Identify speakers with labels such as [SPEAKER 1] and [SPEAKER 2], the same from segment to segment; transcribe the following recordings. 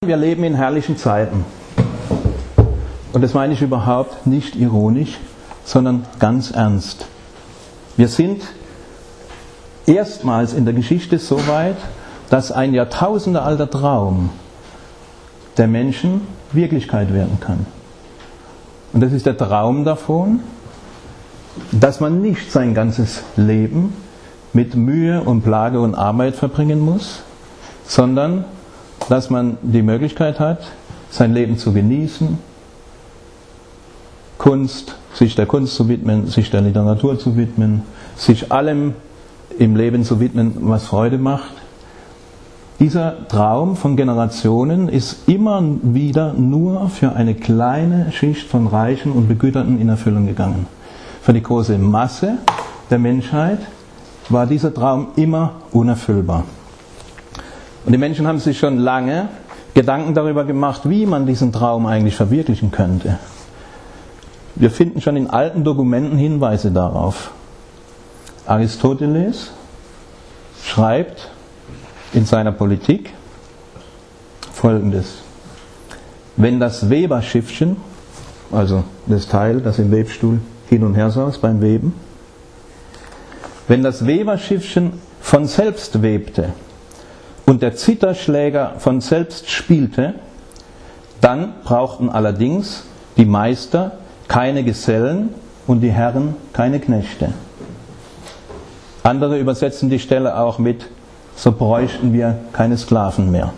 [SPEAKER 1] Wir leben in herrlichen Zeiten. Und das meine ich überhaupt nicht ironisch, sondern ganz ernst. Wir sind erstmals in der Geschichte so weit, dass ein jahrtausendealter Traum der Menschen Wirklichkeit werden kann. Und das ist der Traum davon, dass man nicht sein ganzes Leben mit Mühe und Plage und Arbeit verbringen muss, sondern dass man die Möglichkeit hat, sein Leben zu genießen, sich der Kunst zu widmen, sich der Literatur zu widmen, sich allem im Leben zu widmen, was Freude macht. Dieser Traum von Generationen ist immer wieder nur für eine kleine Schicht von Reichen und Begüterten in Erfüllung gegangen. Für die große Masse der Menschheit war dieser Traum immer unerfüllbar. Und die Menschen haben sich schon lange Gedanken darüber gemacht, wie man diesen Traum eigentlich verwirklichen könnte. Wir finden schon in alten Dokumenten Hinweise darauf. Aristoteles schreibt in seiner Politik Folgendes: Wenn das Weberschiffchen, also das Teil, das im Webstuhl hin und her saß beim Weben, wenn das Weberschiffchen von selbst webte und der Zitherschläger von selbst spielte, dann brauchten allerdings die Meister keine Gesellen und die Herren keine Knechte. Andere übersetzen die Stelle auch mit: So bräuchten wir keine Sklaven mehr.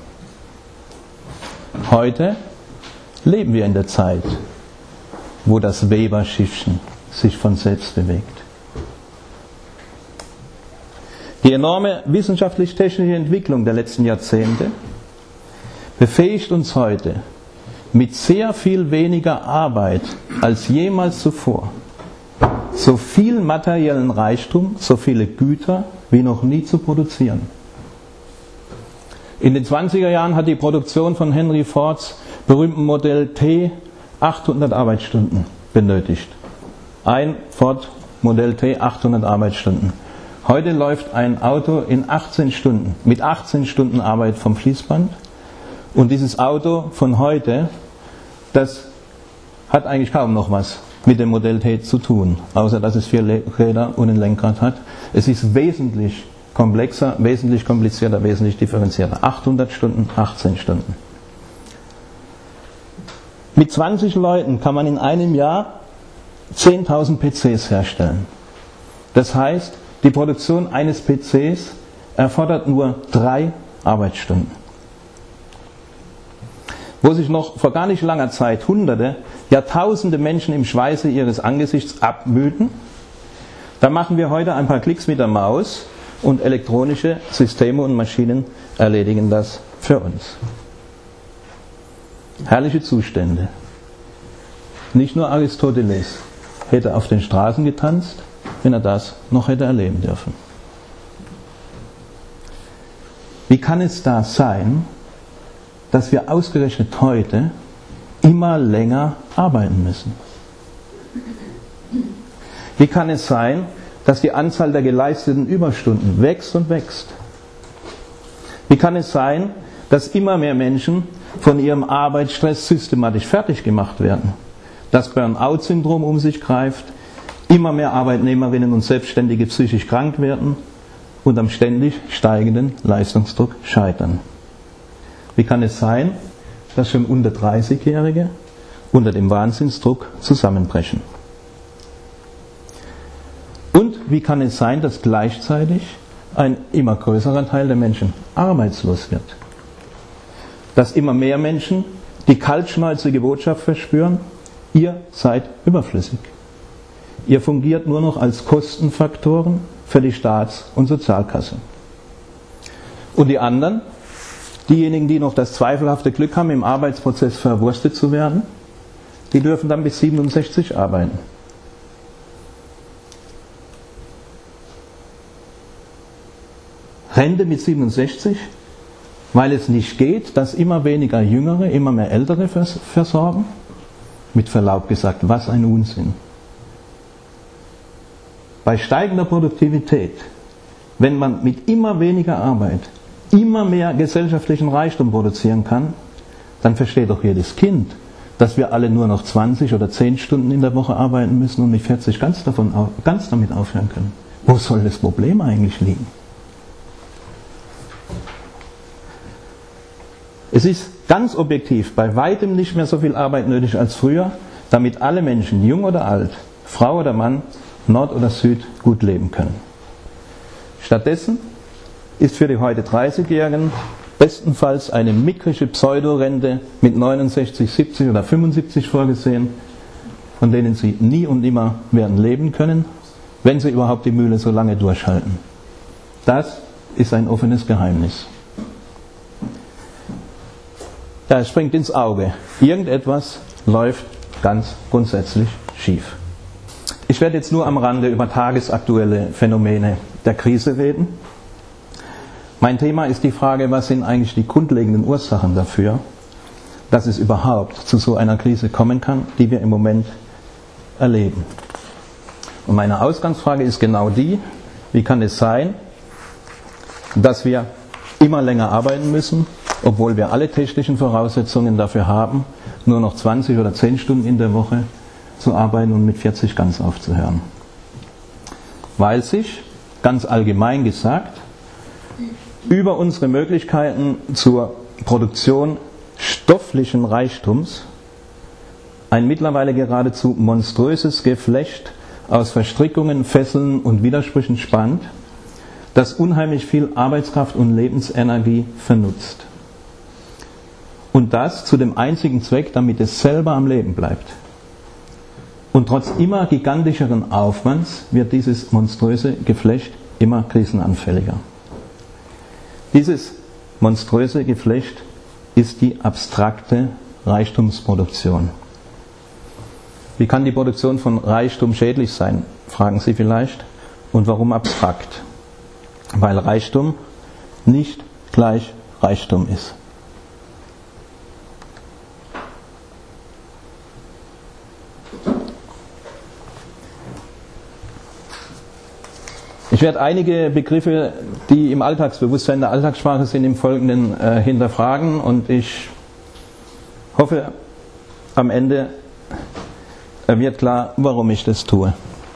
[SPEAKER 1] Heute leben wir in der Zeit, wo das Weberschiffchen sich von selbst bewegt. Die enorme wissenschaftlich-technische Entwicklung der letzten Jahrzehnte befähigt uns heute, mit sehr viel weniger Arbeit als jemals zuvor so viel materiellen Reichtum, so viele Güter wie noch nie zu produzieren. In den 20er Jahren hat die Produktion von Henry Fords berühmten Modell T 800 Arbeitsstunden benötigt. Ein Ford Modell T 800 Arbeitsstunden. Heute läuft ein Auto in 18 Stunden, mit 18 Stunden Arbeit vom Fließband. Und dieses Auto von heute, das hat eigentlich kaum noch was mit dem Modell T zu tun, außer dass es 4 Räder und ein Lenkrad hat. Es ist wesentlich komplexer, wesentlich komplizierter, wesentlich differenzierter. 800 Stunden, 18 Stunden. Mit 20 Leuten kann man in einem Jahr 10.000 PCs herstellen. Das heißt, die Produktion eines PCs erfordert nur 3 Arbeitsstunden. Wo sich noch vor gar nicht langer Zeit Hunderte, Jahrtausende Menschen im Schweiße ihres Angesichts abmühten, da machen wir heute ein paar Klicks mit der Maus und elektronische Systeme und Maschinen erledigen das für uns. Herrliche Zustände. Nicht nur Aristoteles hätte auf den Straßen getanzt, wenn er das noch hätte erleben dürfen. Wie kann es da sein, dass wir ausgerechnet heute immer länger arbeiten müssen? Wie kann es sein, dass die Anzahl der geleisteten Überstunden wächst und wächst? Wie kann es sein, dass immer mehr Menschen von ihrem Arbeitsstress systematisch fertig gemacht werden? Das Burnout-Syndrom um sich greift, immer mehr Arbeitnehmerinnen und Selbstständige psychisch krank werden und am ständig steigenden Leistungsdruck scheitern. Wie kann es sein, dass schon unter 30-Jährige unter dem Wahnsinnsdruck zusammenbrechen? Und wie kann es sein, dass gleichzeitig ein immer größerer Teil der Menschen arbeitslos wird? Dass immer mehr Menschen die kaltschnäuzige Botschaft verspüren: Ihr seid überflüssig. Ihr fungiert nur noch als Kostenfaktoren für die Staats- und Sozialkasse. Und die anderen, diejenigen, die noch das zweifelhafte Glück haben, im Arbeitsprozess verwurstet zu werden, die dürfen dann bis 67 arbeiten. Rente mit 67, weil es nicht geht, dass immer weniger Jüngere, immer mehr Ältere versorgen? Mit Verlaub gesagt, was ein Unsinn. Bei steigender Produktivität, wenn man mit immer weniger Arbeit immer mehr gesellschaftlichen Reichtum produzieren kann, dann versteht doch jedes Kind, dass wir alle nur noch 20 oder 10 Stunden in der Woche arbeiten müssen und nicht 40 ganz damit aufhören können. Wo soll das Problem eigentlich liegen? Es ist ganz objektiv bei weitem nicht mehr so viel Arbeit nötig als früher, damit alle Menschen, jung oder alt, Frau oder Mann, Nord oder Süd, gut leben können. Stattdessen ist für die heute 30-Jährigen bestenfalls eine mickrige Pseudorente mit 69, 70 oder 75 vorgesehen, von denen sie nie und nimmer werden leben können, wenn sie überhaupt die Mühle so lange durchhalten. Das ist ein offenes Geheimnis. Ja, es springt ins Auge. Irgendetwas läuft ganz grundsätzlich schief. Ich werde jetzt nur am Rande über tagesaktuelle Phänomene der Krise reden. Mein Thema ist die Frage, was sind eigentlich die grundlegenden Ursachen dafür, dass es überhaupt zu so einer Krise kommen kann, die wir im Moment erleben. Und meine Ausgangsfrage ist genau die: Wie kann es sein, dass wir immer länger arbeiten müssen, obwohl wir alle technischen Voraussetzungen dafür haben, nur noch 20 oder 10 Stunden in der Woche zu arbeiten und mit 40 ganz aufzuhören? Weil sich, ganz allgemein gesagt, über unsere Möglichkeiten zur Produktion stofflichen Reichtums ein mittlerweile geradezu monströses Geflecht aus Verstrickungen, Fesseln und Widersprüchen spannt, das unheimlich viel Arbeitskraft und Lebensenergie vernutzt. Und das zu dem einzigen Zweck, damit es selber am Leben bleibt. Und trotz immer gigantischeren Aufwands wird dieses monströse Geflecht immer krisenanfälliger. Dieses monströse Geflecht ist die abstrakte Reichtumsproduktion. Wie kann die Produktion von Reichtum schädlich sein, fragen Sie vielleicht. Und warum abstrakt? Weil Reichtum nicht gleich Reichtum ist. Ich werde einige Begriffe, die im Alltagsbewusstsein der Alltagssprache sind, im Folgenden hinterfragen, und ich hoffe, am Ende wird klar, warum ich das tue.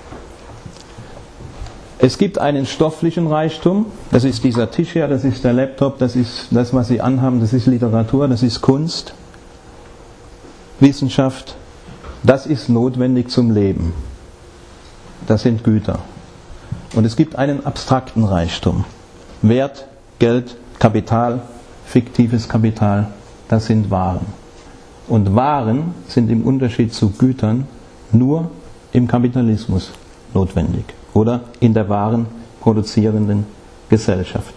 [SPEAKER 1] Es gibt einen stofflichen Reichtum, das ist dieser Tisch hier, das ist der Laptop, das ist das, was Sie anhaben, das ist Literatur, das ist Kunst, Wissenschaft, das ist notwendig zum Leben. Das sind Güter. Und es gibt einen abstrakten Reichtum. Wert, Geld, Kapital, fiktives Kapital, das sind Waren. Und Waren sind im Unterschied zu Gütern nur im Kapitalismus notwendig oder in der Waren produzierenden Gesellschaft.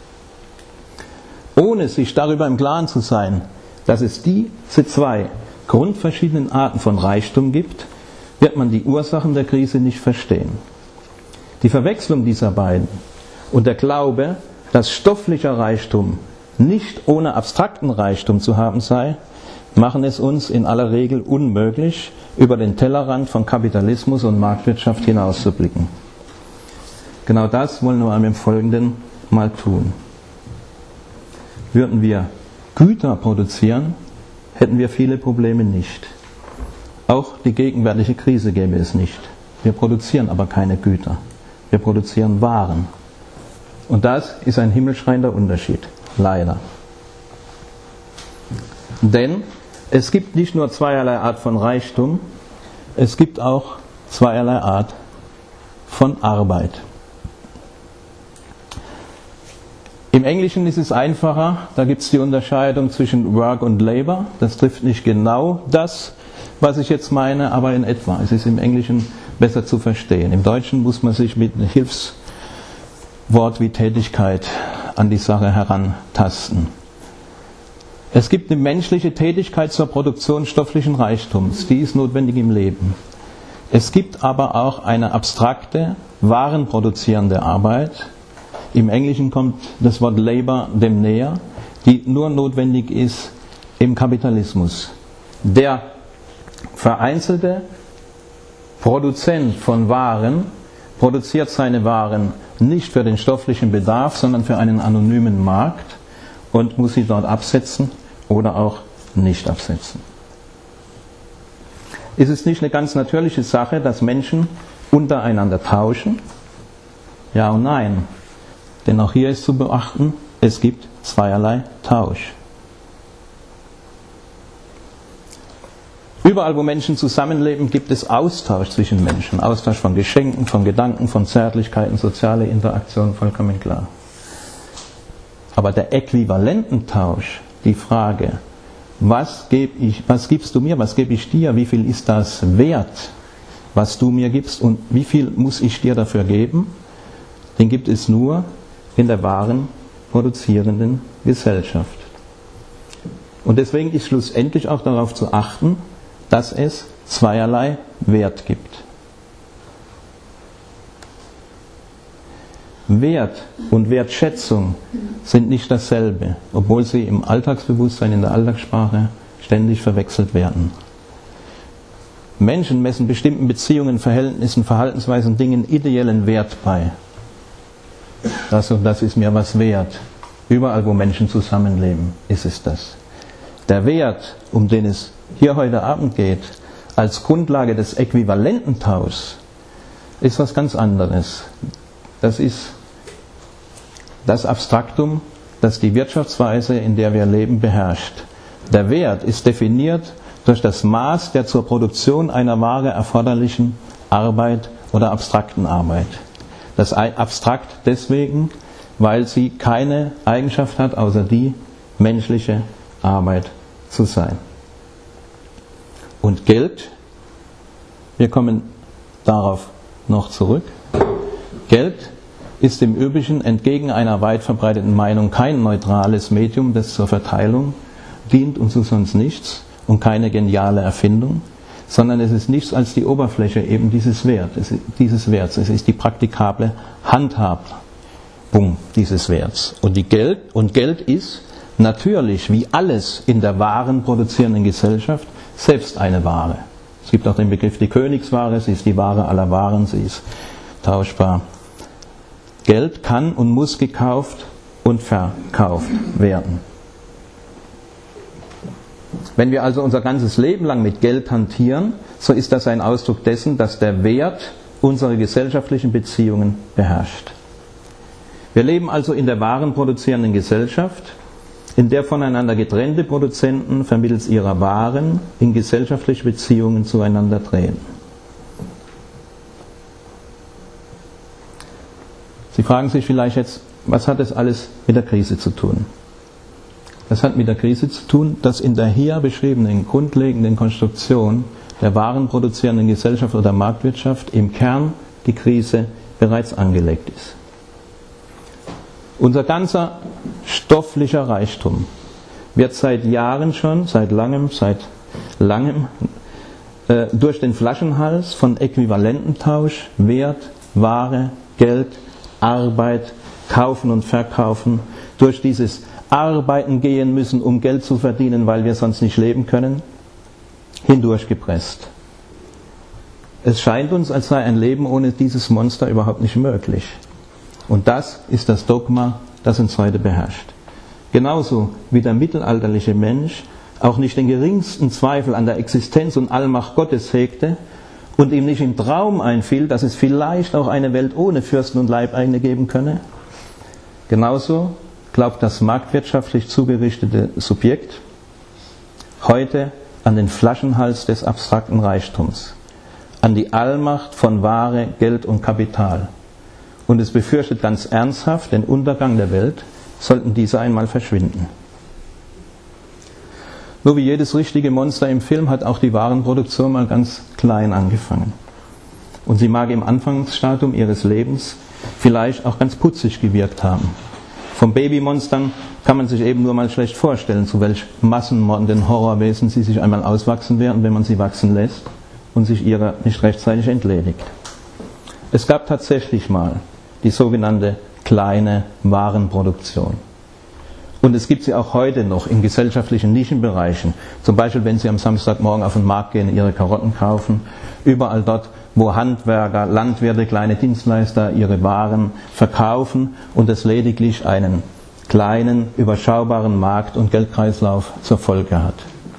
[SPEAKER 1] Ohne sich darüber im Klaren zu sein, dass es diese zwei grundverschiedenen Arten von Reichtum gibt, wird man die Ursachen der Krise nicht verstehen. Die Verwechslung dieser beiden und der Glaube, dass stofflicher Reichtum nicht ohne abstrakten Reichtum zu haben sei, machen es uns in aller Regel unmöglich, über den Tellerrand von Kapitalismus und Marktwirtschaft hinauszublicken. Genau das wollen wir im Folgenden mal tun. Würden wir Güter produzieren, hätten wir viele Probleme nicht. Auch die gegenwärtige Krise gäbe es nicht. Wir produzieren aber keine Güter. Wir produzieren Waren. Und das ist ein himmelschreiender Unterschied. Leider. Denn es gibt nicht nur zweierlei Art von Reichtum, es gibt auch zweierlei Art von Arbeit. Im Englischen ist es einfacher, da gibt es die Unterscheidung zwischen Work und Labor. Das trifft nicht genau das, was ich jetzt meine, aber in etwa. Es ist im Englischen besser zu verstehen. Im Deutschen muss man sich mit einem Hilfswort wie Tätigkeit an die Sache herantasten. Es gibt eine menschliche Tätigkeit zur Produktion stofflichen Reichtums, die ist notwendig im Leben. Es gibt aber auch eine abstrakte, warenproduzierende Arbeit. Im Englischen kommt das Wort Labor dem näher, die nur notwendig ist im Kapitalismus. Der vereinzelte Produzent von Waren produziert seine Waren nicht für den stofflichen Bedarf, sondern für einen anonymen Markt und muss sie dort absetzen oder auch nicht absetzen. Ist es nicht eine ganz natürliche Sache, dass Menschen untereinander tauschen? Ja und nein. Denn auch hier ist zu beachten, es gibt zweierlei Tausch. Überall, wo Menschen zusammenleben, gibt es Austausch zwischen Menschen. Austausch von Geschenken, von Gedanken, von Zärtlichkeiten, soziale Interaktion, vollkommen klar. Aber der Äquivalententausch, die Frage, was gibst du mir, was gebe ich dir, wie viel ist das wert, was du mir gibst und wie viel muss ich dir dafür geben, den gibt es nur in der wahren produzierenden Gesellschaft. Und deswegen ist schlussendlich auch darauf zu achten, dass es zweierlei Wert gibt. Wert und Wertschätzung sind nicht dasselbe, obwohl sie im Alltagsbewusstsein, in der Alltagssprache ständig verwechselt werden. Menschen messen bestimmten Beziehungen, Verhältnissen, Verhaltensweisen, Dingen ideellen Wert bei. Das und das ist mir was wert. Überall, wo Menschen zusammenleben, ist es das. Der Wert, um den es hier heute Abend geht, als Grundlage des Äquivalententauschs, ist was ganz anderes. Das ist das Abstraktum, das die Wirtschaftsweise, in der wir leben, beherrscht. Der Wert ist definiert durch das Maß der zur Produktion einer Ware erforderlichen Arbeit oder abstrakten Arbeit. Das abstrakt deswegen, weil sie keine Eigenschaft hat, außer die menschliche Arbeit zu sein. Und Geld, wir kommen darauf noch zurück, Geld ist im Übrigen entgegen einer weit verbreiteten Meinung kein neutrales Medium, das zur Verteilung dient und zu sonst nichts und keine geniale Erfindung, sondern es ist nichts als die Oberfläche eben dieses Werts. Es ist die praktikable Handhabung dieses Werts. Und Geld ist natürlich, wie alles in der wahren produzierenden Gesellschaft, selbst eine Ware. Es gibt auch den Begriff die Königsware, sie ist die Ware aller Waren, sie ist tauschbar. Geld kann und muss gekauft und verkauft werden. Wenn wir also unser ganzes Leben lang mit Geld hantieren, so ist das ein Ausdruck dessen, dass der Wert unsere gesellschaftlichen Beziehungen beherrscht. Wir leben also in der wahren produzierenden Gesellschaft, in der voneinander getrennte Produzenten vermittels ihrer Waren in gesellschaftliche Beziehungen zueinander treten. Sie fragen sich vielleicht jetzt, was hat das alles mit der Krise zu tun? Das hat mit der Krise zu tun, dass in der hier beschriebenen grundlegenden Konstruktion der wahren produzierenden Gesellschaft oder Marktwirtschaft im Kern die Krise bereits angelegt ist. Unser ganzer stofflicher Reichtum wird seit Jahren schon, seit langem, durch den Flaschenhals von Äquivalententausch, Wert, Ware, Geld, Arbeit, Kaufen und Verkaufen, durch dieses Arbeiten gehen müssen, um Geld zu verdienen, weil wir sonst nicht leben können, hindurchgepresst. Es scheint uns, als sei ein Leben ohne dieses Monster überhaupt nicht möglich. Und das ist das Dogma, das uns heute beherrscht. Genauso wie der mittelalterliche Mensch auch nicht den geringsten Zweifel an der Existenz und Allmacht Gottes hegte und ihm nicht im Traum einfiel, dass es vielleicht auch eine Welt ohne Fürsten und Leibeigene geben könne, genauso glaubt das marktwirtschaftlich zugerichtete Subjekt heute an den Flaschenhals des abstrakten Reichtums, an die Allmacht von Ware, Geld und Kapital. Und es befürchtet ganz ernsthaft den Untergang der Welt, sollten diese einmal verschwinden. Nur wie jedes richtige Monster im Film hat auch die Warenproduktion mal ganz klein angefangen. Und sie mag im Anfangsstadium ihres Lebens vielleicht auch ganz putzig gewirkt haben. Von Babymonstern kann man sich eben nur mal schlecht vorstellen, zu welch massenmordenden Horrorwesen sie sich einmal auswachsen werden, wenn man sie wachsen lässt und sich ihrer nicht rechtzeitig entledigt. Es gab tatsächlich mal die sogenannte kleine Warenproduktion. Und es gibt sie auch heute noch in gesellschaftlichen Nischenbereichen. Zum Beispiel, wenn Sie am Samstagmorgen auf den Markt gehen, Ihre Karotten kaufen. Überall dort, wo Handwerker, Landwirte, kleine Dienstleister ihre Waren verkaufen und es lediglich einen kleinen, überschaubaren Markt- und Geldkreislauf zur Folge hat.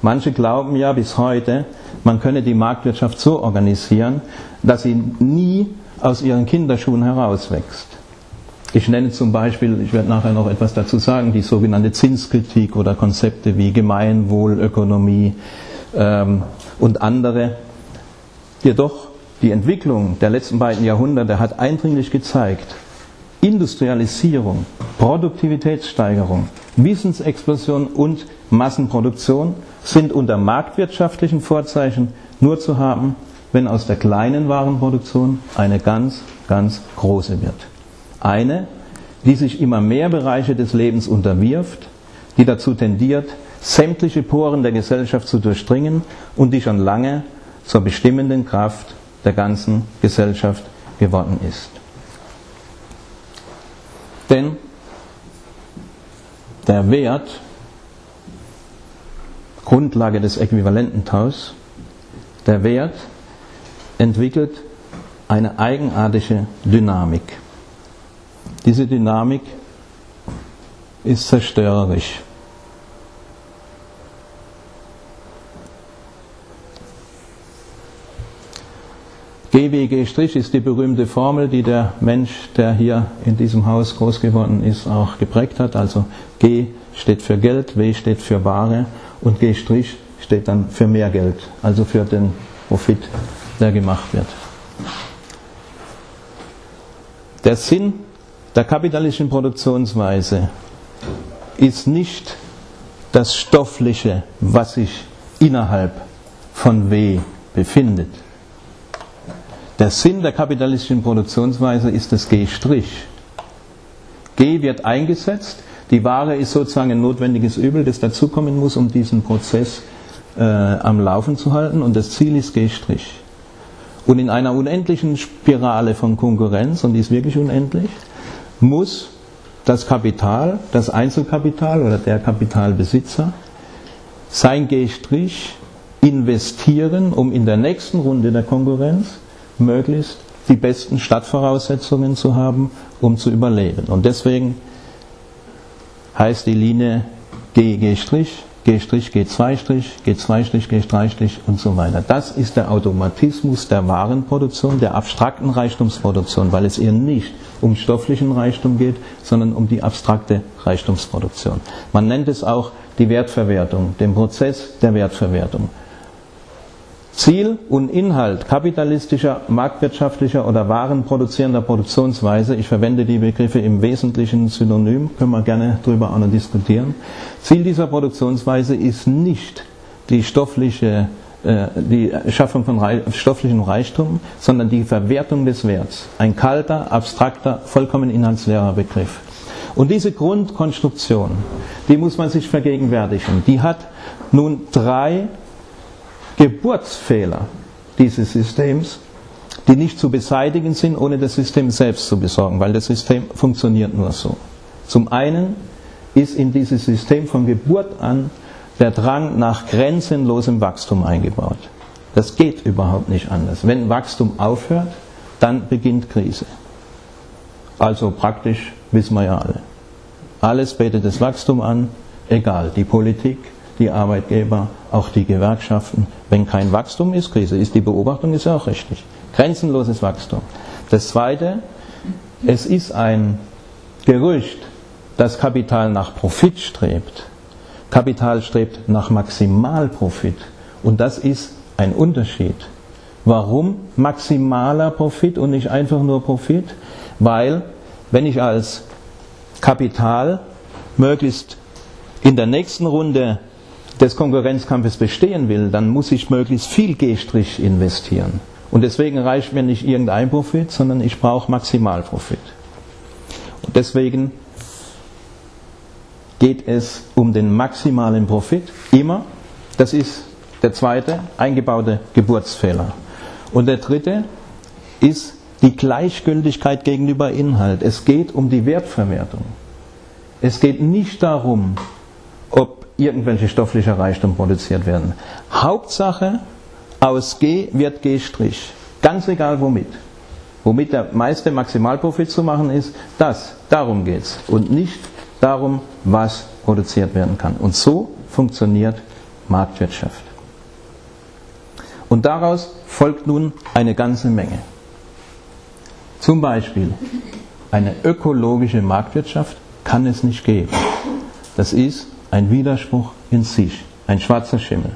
[SPEAKER 1] Manche glauben ja bis heute, man könne die Marktwirtschaft so organisieren, dass sie nie aus ihren Kinderschuhen herauswächst. Ich nenne zum Beispiel, ich werde nachher noch etwas dazu sagen, die sogenannte Zinskritik oder Konzepte wie Gemeinwohlökonomie und andere. Jedoch die Entwicklung der letzten beiden Jahrhunderte hat eindringlich gezeigt, Industrialisierung, Produktivitätssteigerung, Wissensexplosion und Massenproduktion sind unter marktwirtschaftlichen Vorzeichen nur zu haben, wenn aus der kleinen Warenproduktion eine ganz, ganz große wird. Eine, die sich immer mehr Bereiche des Lebens unterwirft, die dazu tendiert, sämtliche Poren der Gesellschaft zu durchdringen und die schon lange zur bestimmenden Kraft der ganzen Gesellschaft geworden ist. Denn der Wert, Grundlage des Äquivalententauschs, der Wert entwickelt eine eigenartige Dynamik. Diese Dynamik ist zerstörerisch. G wie G' ist die berühmte Formel, die der Mensch, der hier in diesem Haus groß geworden ist, auch geprägt hat. Also G steht für Geld, W steht für Ware und G' steht dann für mehr Geld, also für den Profit, der gemacht wird. Der Sinn der kapitalistischen Produktionsweise ist nicht das Stoffliche, was sich innerhalb von W befindet. Der Sinn der kapitalistischen Produktionsweise ist das G'. G wird eingesetzt, die Ware ist sozusagen ein notwendiges Übel, das dazukommen muss, um diesen Prozess am Laufen zu halten, und das Ziel ist G'. Und in einer unendlichen Spirale von Konkurrenz, und die ist wirklich unendlich, muss das Kapital, das Einzelkapital oder der Kapitalbesitzer sein G' investieren, um in der nächsten Runde der Konkurrenz möglichst die besten Startvoraussetzungen zu haben, um zu überleben. Und deswegen heißt die Linie G', G', G2', G2', G', und so weiter. Das ist der Automatismus der Warenproduktion, der abstrakten Reichtumsproduktion, weil es ihr nicht um stofflichen Reichtum geht, sondern um die abstrakte Reichtumsproduktion. Man nennt es auch die Wertverwertung, den Prozess der Wertverwertung. Ziel und Inhalt kapitalistischer, marktwirtschaftlicher oder warenproduzierender Produktionsweise, ich verwende die Begriffe im Wesentlichen synonym, können wir gerne darüber auch noch diskutieren. Ziel dieser Produktionsweise ist nicht die Schaffung von stofflichem Reichtum, sondern die Verwertung des Werts. Ein kalter, abstrakter, vollkommen inhaltsleerer Begriff. Und diese Grundkonstruktion, die muss man sich vergegenwärtigen. Die hat nun 3 Geburtsfehler dieses Systems, die nicht zu beseitigen sind, ohne das System selbst zu besorgen, weil das System funktioniert nur so. Zum einen ist in dieses System von Geburt an der Drang nach grenzenlosem Wachstum eingebaut. Das geht überhaupt nicht anders. Wenn Wachstum aufhört, dann beginnt Krise. Also praktisch wissen wir ja alle. Alles betet das Wachstum an, egal, die Politik, die Arbeitgeber, auch die Gewerkschaften. Wenn kein Wachstum ist, Krise ist. Die Beobachtung ist ja auch richtig. Grenzenloses Wachstum. Das Zweite, es ist ein Gerücht, dass Kapital nach Profit strebt. Kapital strebt nach Maximalprofit. Und das ist ein Unterschied. Warum maximaler Profit und nicht einfach nur Profit? Weil, wenn ich als Kapital möglichst in der nächsten Runde des Konkurrenzkampfes bestehen will, dann muss ich möglichst viel G' investieren. Und deswegen reicht mir nicht irgendein Profit, sondern ich brauche Maximalprofit. Und deswegen geht es um den maximalen Profit, immer. Das ist der zweite, eingebaute Geburtsfehler. Und der dritte ist die Gleichgültigkeit gegenüber Inhalt. Es geht um die Wertverwertung. Es geht nicht darum, ob irgendwelche stoffliche Reichtum produziert werden. Hauptsache, aus G wird G'. Ganz egal womit. Womit der meiste Maximalprofit zu machen ist, darum geht es. Und nicht darum, was produziert werden kann. Und so funktioniert Marktwirtschaft. Und daraus folgt nun eine ganze Menge. Zum Beispiel, eine ökologische Marktwirtschaft kann es nicht geben. Das ist ein Widerspruch in sich, ein schwarzer Schimmel.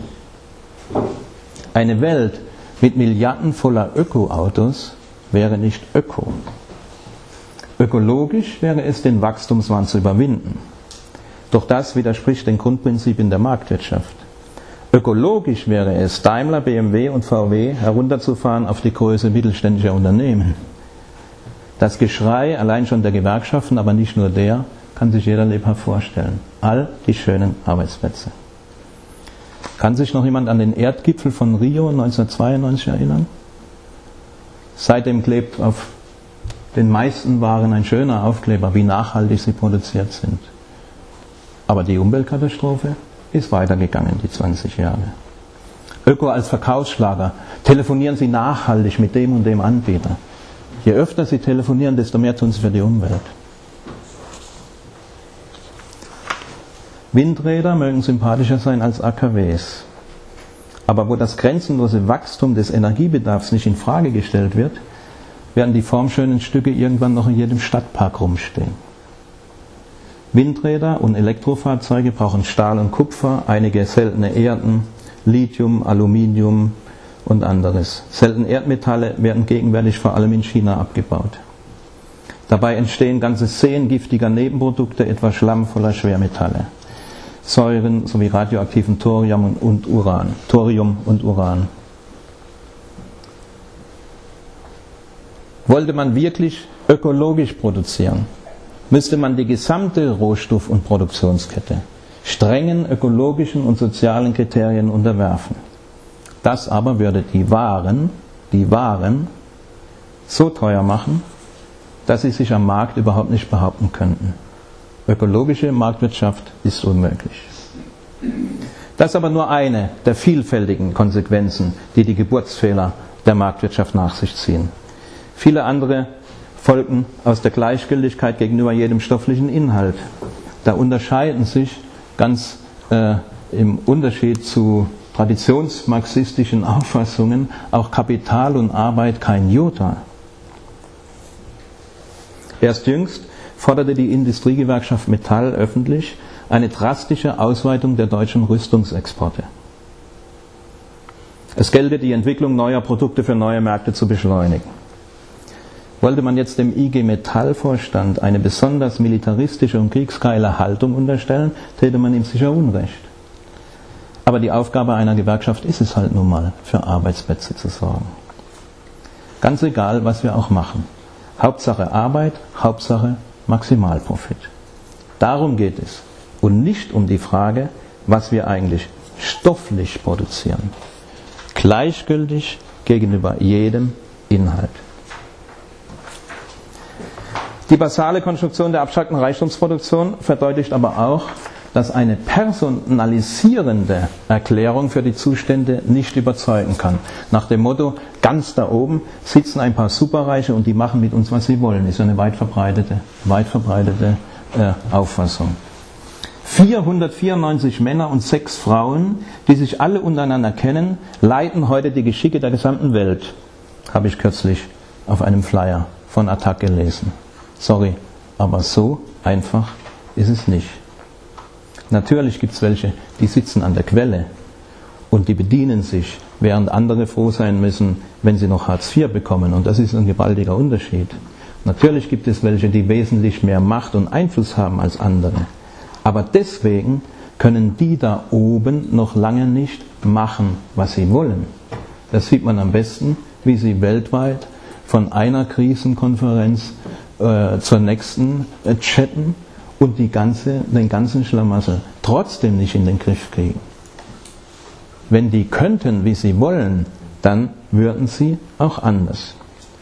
[SPEAKER 1] Eine Welt mit Milliarden voller Ökoautos wäre nicht öko. Ökologisch wäre es, den Wachstumswahn zu überwinden. Doch das widerspricht den Grundprinzipien der Marktwirtschaft. Ökologisch wäre es, Daimler, BMW und VW herunterzufahren auf die Größe mittelständischer Unternehmen. Das Geschrei allein schon der Gewerkschaften, aber nicht nur der, kann sich jeder lebhaft vorstellen. All die schönen Arbeitsplätze. Kann sich noch jemand an den Erdgipfel von Rio 1992 erinnern? Seitdem klebt auf den meisten Waren ein schöner Aufkleber, wie nachhaltig sie produziert sind. Aber die Umweltkatastrophe ist weitergegangen, die 20 Jahre. Öko als Verkaufsschlager. Telefonieren Sie nachhaltig mit dem und dem Anbieter. Je öfter Sie telefonieren, desto mehr tun Sie für die Umwelt. Windräder mögen sympathischer sein als AKWs. Aber wo das grenzenlose Wachstum des Energiebedarfs nicht in Frage gestellt wird, werden die formschönen Stücke irgendwann noch in jedem Stadtpark rumstehen. Windräder und Elektrofahrzeuge brauchen Stahl und Kupfer, einige seltene Erden, Lithium, Aluminium und anderes. Seltene Erdmetalle werden gegenwärtig vor allem in China abgebaut. Dabei entstehen ganze Seen giftiger Nebenprodukte, etwa Schlamm voller Schwermetalle, Säuren sowie radioaktiven Thorium und Uran. Wollte man wirklich ökologisch produzieren, müsste man die gesamte Rohstoff- und Produktionskette strengen ökologischen und sozialen Kriterien unterwerfen. Das aber würde die Waren so teuer machen, dass sie sich am Markt überhaupt nicht behaupten könnten. Ökologische Marktwirtschaft ist unmöglich. Das ist aber nur eine der vielfältigen Konsequenzen, die die Geburtsfehler der Marktwirtschaft nach sich ziehen. Viele andere folgen aus der Gleichgültigkeit gegenüber jedem stofflichen Inhalt. Da unterscheiden sich ganz im Unterschied zu traditionsmarxistischen Auffassungen auch Kapital und Arbeit kein Jota. Erst jüngst forderte die Industriegewerkschaft Metall öffentlich eine drastische Ausweitung der deutschen Rüstungsexporte. Es gelte, die Entwicklung neuer Produkte für neue Märkte zu beschleunigen. Wollte man jetzt dem IG Metall-Vorstand eine besonders militaristische und kriegsgeile Haltung unterstellen, täte man ihm sicher Unrecht. Aber die Aufgabe einer Gewerkschaft ist es halt nun mal, für Arbeitsplätze zu sorgen. Ganz egal, was wir auch machen. Hauptsache Arbeit, Hauptsache Maximalprofit. Darum geht es. Und nicht um die Frage, was wir eigentlich stofflich produzieren. Gleichgültig gegenüber jedem Inhalt. Die basale Konstruktion der abstrakten Reichtumsproduktion verdeutlicht aber auch, dass eine personalisierende Erklärung für die Zustände nicht überzeugen kann. Nach dem Motto, ganz da oben sitzen ein paar Superreiche und die machen mit uns, was sie wollen. Ist eine weit verbreitete Auffassung. 494 Männer und 6 Frauen, die sich alle untereinander kennen, leiten heute die Geschicke der gesamten Welt. Habe ich kürzlich auf einem Flyer von Attac gelesen. Sorry, aber so einfach ist es nicht. Natürlich gibt es welche, die sitzen an der Quelle und die bedienen sich, während andere froh sein müssen, wenn sie noch Hartz IV bekommen. Und das ist ein gewaltiger Unterschied. Natürlich gibt es welche, die wesentlich mehr Macht und Einfluss haben als andere. Aber deswegen können die da oben noch lange nicht machen, was sie wollen. Das sieht man am besten, wie sie weltweit von einer Krisenkonferenz zur nächsten chatten und den ganzen Schlamassel trotzdem nicht in den Griff kriegen. Wenn die könnten, wie sie wollen, dann würden sie auch anders.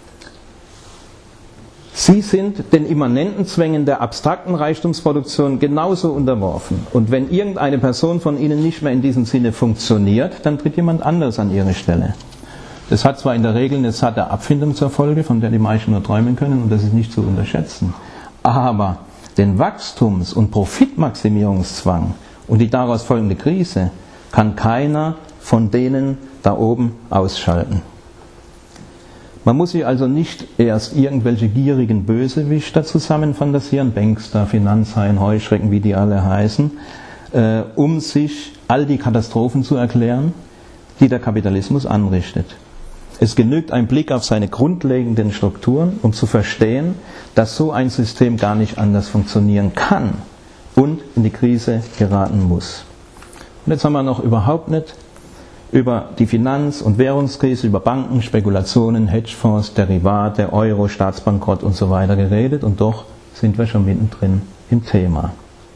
[SPEAKER 1] Sie sind den immanenten Zwängen der abstrakten Reichtumsproduktion genauso unterworfen. Und wenn irgendeine Person von ihnen nicht mehr in diesem Sinne funktioniert, dann tritt jemand anderes an ihre Stelle. Das hat zwar in der Regel eine satte Abfindung zur Folge, von der die meisten nur träumen können, und das ist nicht zu unterschätzen. Aber den Wachstums- und Profitmaximierungszwang und die daraus folgende Krise, kann keiner von denen da oben ausschalten. Man muss sich also nicht erst irgendwelche gierigen Bösewichter zusammenfantasieren, Bankster, Finanzhaien, Heuschrecken, wie die alle heißen, um sich all die Katastrophen zu erklären, die der Kapitalismus anrichtet. Es genügt ein Blick auf seine grundlegenden Strukturen, um zu verstehen, dass so ein System gar nicht anders funktionieren kann und in die Krise geraten muss. Und jetzt haben wir noch überhaupt nicht über die Finanz- und Währungskrise, über Banken, Spekulationen, Hedgefonds, Derivate, Euro, Staatsbankrott und so weiter geredet, und doch sind wir schon mittendrin im Thema.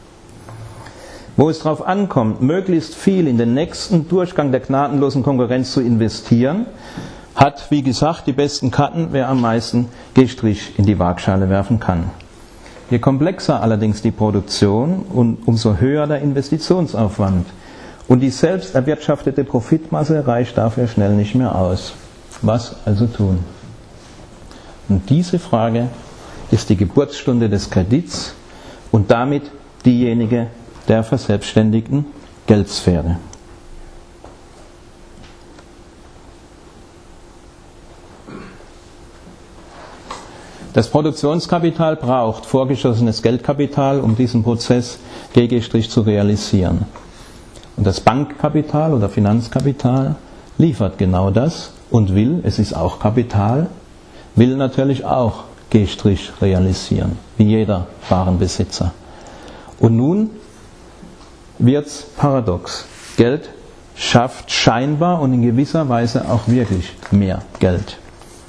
[SPEAKER 1] Wo es darauf ankommt, möglichst viel in den nächsten Durchgang der gnadenlosen Konkurrenz zu investieren, hat, wie gesagt, die besten Karten, wer am meisten G-Strich in die Waagschale werfen kann. Je komplexer allerdings die Produktion und umso höher der Investitionsaufwand. Und die selbst erwirtschaftete Profitmasse reicht dafür schnell nicht mehr aus. Was also tun? Und diese Frage ist die Geburtsstunde des Kredits und damit diejenige der verselbstständigten Geldsphäre. Das Produktionskapital braucht vorgeschossenes Geldkapital, um diesen Prozess G' zu realisieren. Und das Bankkapital oder Finanzkapital liefert genau das und will, es ist auch Kapital, will natürlich auch G' realisieren, wie jeder Warenbesitzer. Und nun wird's paradox. Geld schafft scheinbar und in gewisser Weise auch wirklich mehr Geld.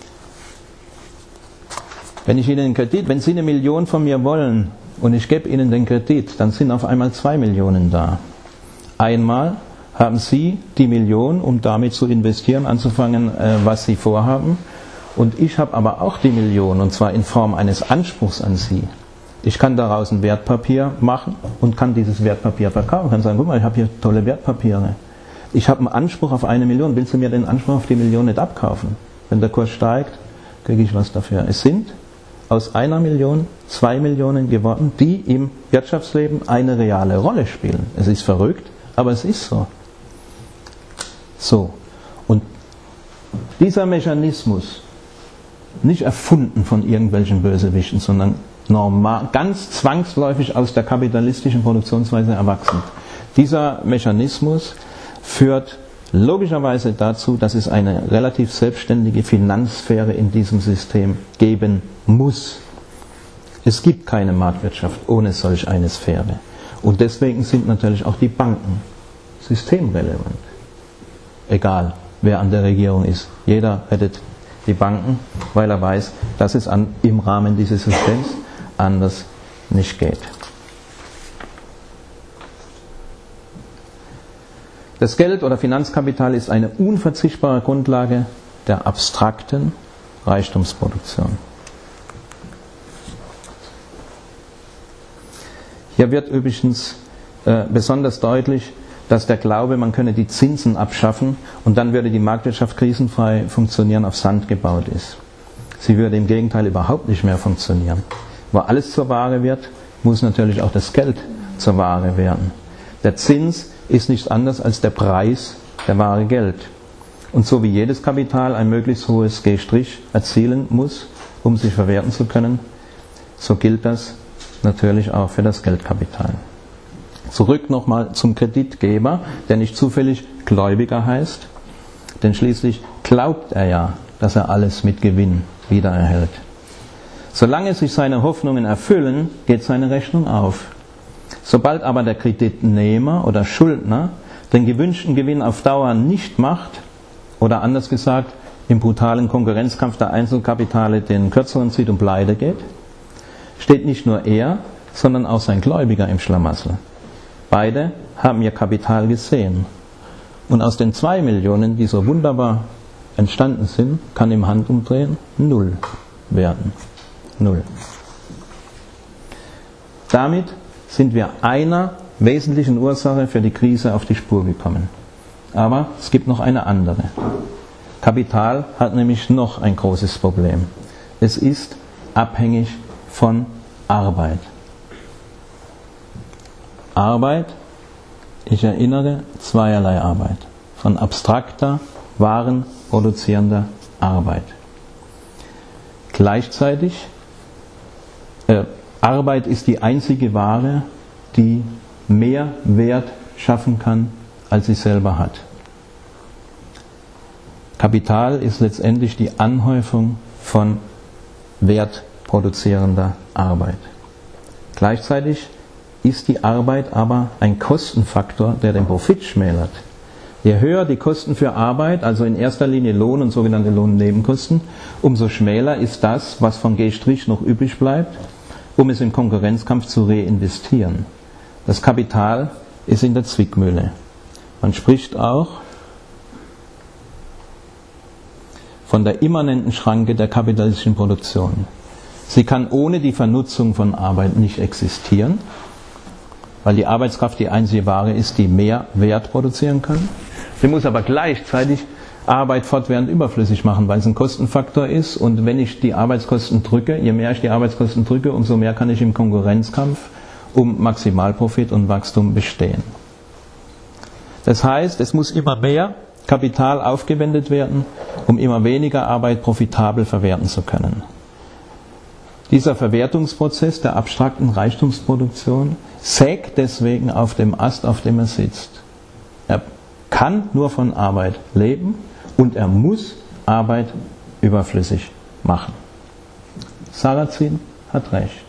[SPEAKER 1] Wenn ich Ihnen den Kredit, wenn Sie 1 Million von mir wollen und ich gebe Ihnen den Kredit, dann sind auf einmal 2 Millionen da. Einmal haben Sie die 1 Million, um damit zu investieren, anzufangen, was Sie vorhaben. Und ich habe aber auch die 1 Million, und zwar in Form eines Anspruchs an Sie. Ich kann daraus ein Wertpapier machen und kann dieses Wertpapier verkaufen. Ich kann sagen, guck mal, ich habe hier tolle Wertpapiere. Ich habe einen Anspruch auf 1 Million. Willst du mir den Anspruch auf die 1 Million nicht abkaufen? Wenn der Kurs steigt, kriege ich was dafür. Es sind aus 1 Million 2 Millionen geworden, die im Wirtschaftsleben eine reale Rolle spielen. Es ist verrückt, aber es ist so. So. Und dieser Mechanismus, nicht erfunden von irgendwelchen Bösewichten, sondern normal, ganz zwangsläufig aus der kapitalistischen Produktionsweise erwachsen. Dieser Mechanismus führt logischerweise dazu, dass es eine relativ selbstständige Finanzsphäre in diesem System geben muss. Es gibt keine Marktwirtschaft ohne solch eine Sphäre. Und deswegen sind natürlich auch die Banken systemrelevant. Egal, wer an der Regierung ist. Jeder rettet die Banken, weil er weiß, dass es im Rahmen dieses Systems anders nicht geht. Das Geld oder Finanzkapital ist eine unverzichtbare Grundlage der abstrakten Reichtumsproduktion. Hier wird übrigens besonders deutlich, dass der Glaube, man könne die Zinsen abschaffen und dann würde die Marktwirtschaft krisenfrei funktionieren, auf Sand gebaut ist. Sie würde im Gegenteil überhaupt nicht mehr funktionieren. Wo alles zur Ware wird, muss natürlich auch das Geld zur Ware werden. Der Zins ist nichts anderes als der Preis der Ware Geld. Und so wie jedes Kapital ein möglichst hohes G' erzielen muss, um sich verwerten zu können, so gilt das natürlich auch für das Geldkapital. Zurück nochmal zum Kreditgeber, der nicht zufällig Gläubiger heißt, denn schließlich glaubt er ja, dass er alles mit Gewinn wiedererhält. Solange sich seine Hoffnungen erfüllen, geht seine Rechnung auf. Sobald aber der Kreditnehmer oder Schuldner den gewünschten Gewinn auf Dauer nicht macht, oder anders gesagt, im brutalen Konkurrenzkampf der Einzelkapitale den Kürzeren zieht und pleite geht, steht nicht nur er, sondern auch sein Gläubiger im Schlamassel. Beide haben ihr Kapital gesehen. Und aus den 2 Millionen, die so wunderbar entstanden sind, kann im Handumdrehen 0 werden. 0. Damit sind wir einer wesentlichen Ursache für die Krise auf die Spur gekommen. Aber es gibt noch eine andere. Kapital hat nämlich noch ein großes Problem. Es ist abhängig von Arbeit. Arbeit Ich erinnere, zweierlei Arbeit. Von abstrakter, warenproduzierender Arbeit. Gleichzeitig, Arbeit ist die einzige Ware, die mehr Wert schaffen kann, als sie selber hat. Kapital ist letztendlich die Anhäufung von wertproduzierender Arbeit. Gleichzeitig ist die Arbeit aber ein Kostenfaktor, der den Profit schmälert. Je höher die Kosten für Arbeit, also in erster Linie Lohn und sogenannte Lohnnebenkosten, umso schmäler ist das, was von G' noch übrig bleibt, um es im Konkurrenzkampf zu reinvestieren. Das Kapital ist in der Zwickmühle. Man spricht auch von der immanenten Schranke der kapitalistischen Produktion. Sie kann ohne die Vernutzung von Arbeit nicht existieren, weil die Arbeitskraft die einzige Ware ist, die mehr Wert produzieren kann. Sie muss aber gleichzeitig Arbeit fortwährend überflüssig machen, weil es ein Kostenfaktor ist, und wenn ich die Arbeitskosten drücke, je mehr ich die Arbeitskosten drücke, umso mehr kann ich im Konkurrenzkampf um Maximalprofit und Wachstum bestehen. Das heißt, es muss immer mehr Kapital aufgewendet werden, um immer weniger Arbeit profitabel verwerten zu können. Dieser Verwertungsprozess der abstrakten Reichtumsproduktion sägt deswegen auf dem Ast, auf dem er sitzt. Er kann nur von Arbeit leben und er muss Arbeit überflüssig machen. Sarrazin hat recht.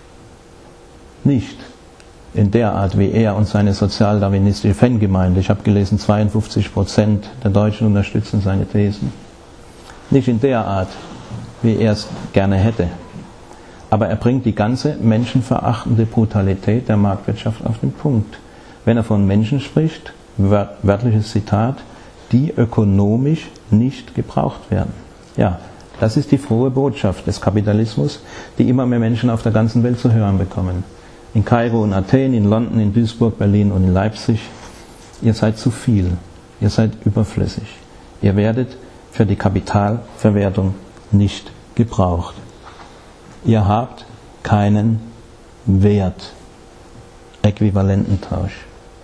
[SPEAKER 1] Nicht in der Art, wie er und seine sozialdarwinistische Fangemeinde, ich habe gelesen, 52% der Deutschen unterstützen seine Thesen. Nicht in der Art, wie er es gerne hätte. Aber er bringt die ganze menschenverachtende Brutalität der Marktwirtschaft auf den Punkt. Wenn er von Menschen spricht, wörtliches Zitat, die ökonomisch nicht gebraucht werden. Ja, das ist die frohe Botschaft des Kapitalismus, die immer mehr Menschen auf der ganzen Welt zu hören bekommen. In Kairo und Athen, in London, in Duisburg, Berlin und in Leipzig. Ihr seid zu viel, ihr seid überflüssig. Ihr werdet für die Kapitalverwertung nicht gebraucht. Ihr habt keinen Wert. Äquivalententausch.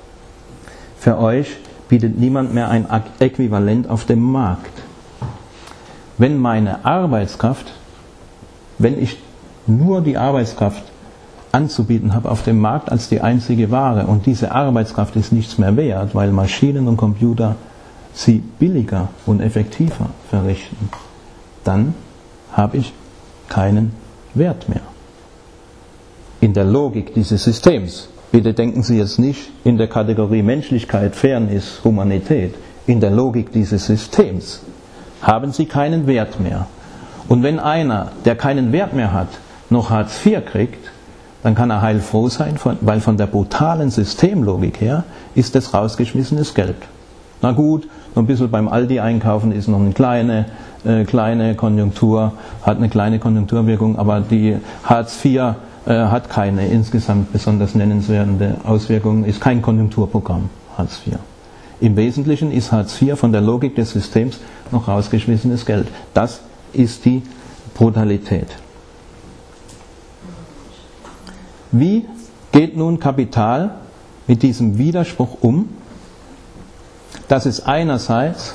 [SPEAKER 1] Für euch bietet niemand mehr ein Äquivalent auf dem Markt. Wenn meine Arbeitskraft, wenn ich nur die Arbeitskraft anzubieten habe auf dem Markt als die einzige Ware und diese Arbeitskraft ist nichts mehr wert, weil Maschinen und Computer sie billiger und effektiver verrichten, dann habe ich keinen Wert mehr. In der Logik dieses Systems, bitte denken Sie jetzt nicht in der Kategorie Menschlichkeit, Fairness, Humanität, in der Logik dieses Systems haben Sie keinen Wert mehr. Und wenn einer, der keinen Wert mehr hat, noch Hartz IV kriegt, dann kann er heilfroh sein, weil von der brutalen Systemlogik her ist das rausgeschmissenes Geld. Na gut, noch ein bisschen beim Aldi einkaufen ist noch eine kleine Konjunktur, hat eine kleine Konjunkturwirkung, aber die Hartz IV hat keine insgesamt besonders nennenswerte Auswirkungen, ist kein Konjunkturprogramm, Hartz IV. Im Wesentlichen ist Hartz IV von der Logik des Systems noch rausgeschmissenes Geld. Das ist die Brutalität. Wie geht nun Kapital mit diesem Widerspruch um, dass es einerseits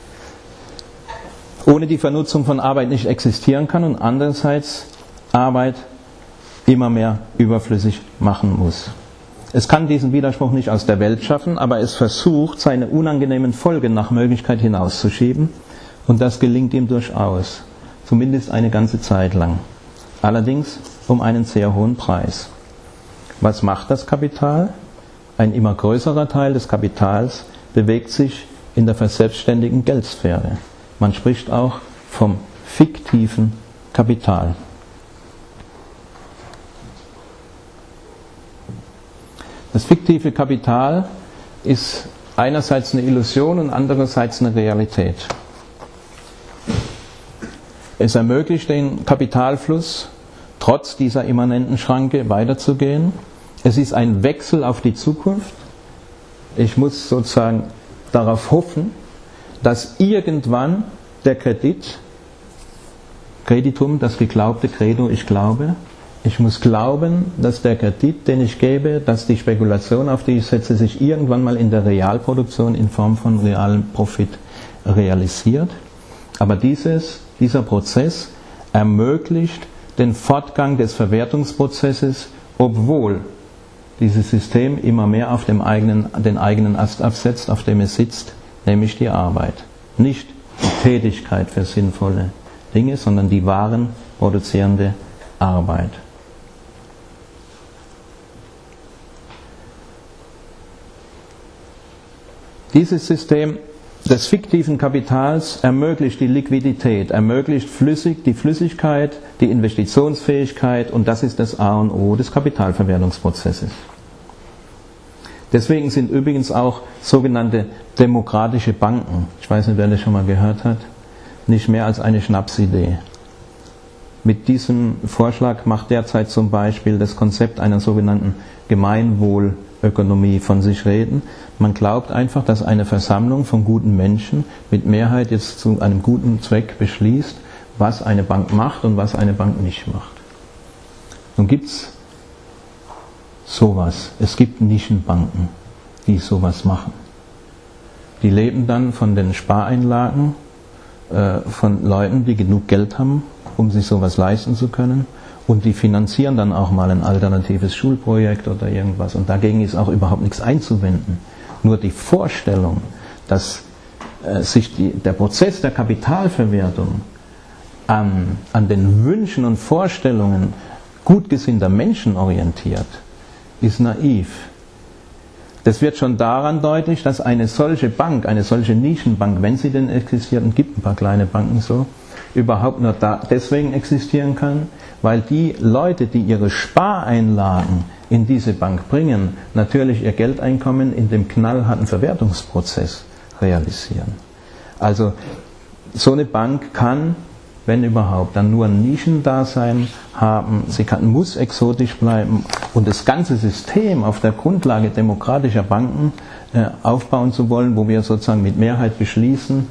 [SPEAKER 1] ohne die Vernutzung von Arbeit nicht existieren kann und andererseits Arbeit immer mehr überflüssig machen muss? Es kann diesen Widerspruch nicht aus der Welt schaffen, aber es versucht, seine unangenehmen Folgen nach Möglichkeit hinauszuschieben, und das gelingt ihm durchaus, zumindest eine ganze Zeit lang. Allerdings um einen sehr hohen Preis. Was macht das Kapital? Ein immer größerer Teil des Kapitals bewegt sich in der verselbstständigten Geldsphäre. Man spricht auch vom fiktiven Kapital. Das fiktive Kapital ist einerseits eine Illusion und andererseits eine Realität. Es ermöglicht den Kapitalfluss, trotz dieser immanenten Schranke weiterzugehen. Es ist ein Wechsel auf die Zukunft. Ich muss sozusagen darauf hoffen, dass irgendwann der Kreditum, das geglaubte Credo, ich glaube, Ich muss glauben, dass der Kredit, den ich gebe, dass die Spekulation, auf die ich setze, sich irgendwann mal in der Realproduktion in Form von realem Profit realisiert. Aber dieser Prozess ermöglicht den Fortgang des Verwertungsprozesses, obwohl dieses System immer mehr auf den eigenen Ast absetzt, auf dem es sitzt, nämlich die Arbeit. Nicht die Tätigkeit für sinnvolle Dinge, sondern die Waren produzierende Arbeit. Dieses System des fiktiven Kapitals ermöglicht die Liquidität, ermöglicht die Flüssigkeit, die Investitionsfähigkeit, und das ist das A und O des Kapitalverwertungsprozesses. Deswegen sind übrigens auch sogenannte demokratische Banken, ich weiß nicht, wer das schon mal gehört hat, nicht mehr als eine Schnapsidee. Mit diesem Vorschlag macht derzeit zum Beispiel das Konzept einer sogenannten Gemeinwohlökonomie von sich reden. Man glaubt einfach, dass eine Versammlung von guten Menschen mit Mehrheit jetzt zu einem guten Zweck beschließt, was eine Bank macht und was eine Bank nicht macht. Nun gibt es sowas. Es gibt Nischenbanken, die sowas machen. Die leben dann von den Spareinlagen von Leuten, die genug Geld haben, um sich sowas leisten zu können, und die finanzieren dann auch mal ein alternatives Schulprojekt oder irgendwas, und dagegen ist auch überhaupt nichts einzuwenden. Nur die Vorstellung, dass sich der Prozess der Kapitalverwertung an den Wünschen und Vorstellungen gutgesinnter Menschen orientiert, ist naiv. Das wird schon daran deutlich, dass eine solche Bank, eine solche Nischenbank, wenn sie denn existiert, und gibt ein paar kleine Banken so, überhaupt nur deswegen existieren kann, weil die Leute, die ihre Spareinlagen in diese Bank bringen, natürlich ihr Geldeinkommen in dem knallharten Verwertungsprozess realisieren. Also so eine Bank kann, wenn überhaupt, dann nur ein Nischendasein haben. Sie muss exotisch bleiben, und das ganze System auf der Grundlage demokratischer Banken aufbauen zu wollen, wo wir sozusagen mit Mehrheit beschließen,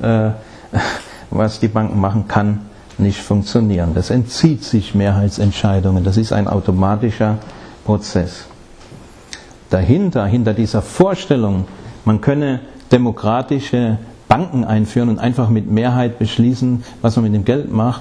[SPEAKER 1] was die Banken machen, kann nicht funktionieren. Das entzieht sich Mehrheitsentscheidungen. Das ist ein automatischer Prozess. Hinter dieser Vorstellung, man könne demokratische Banken einführen und einfach mit Mehrheit beschließen, was man mit dem Geld macht,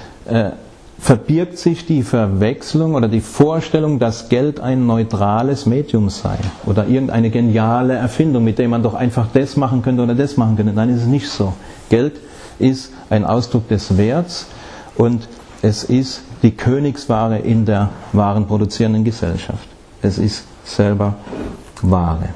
[SPEAKER 1] verbirgt sich die Verwechslung oder die Vorstellung, dass Geld ein neutrales Medium sei oder irgendeine geniale Erfindung, mit der man doch einfach das machen könnte oder das machen könnte. Nein, es ist nicht so. Geld ist ein Ausdruck des Werts, und es ist die Königsware in der warenproduzierenden Gesellschaft. Es ist selber Ware.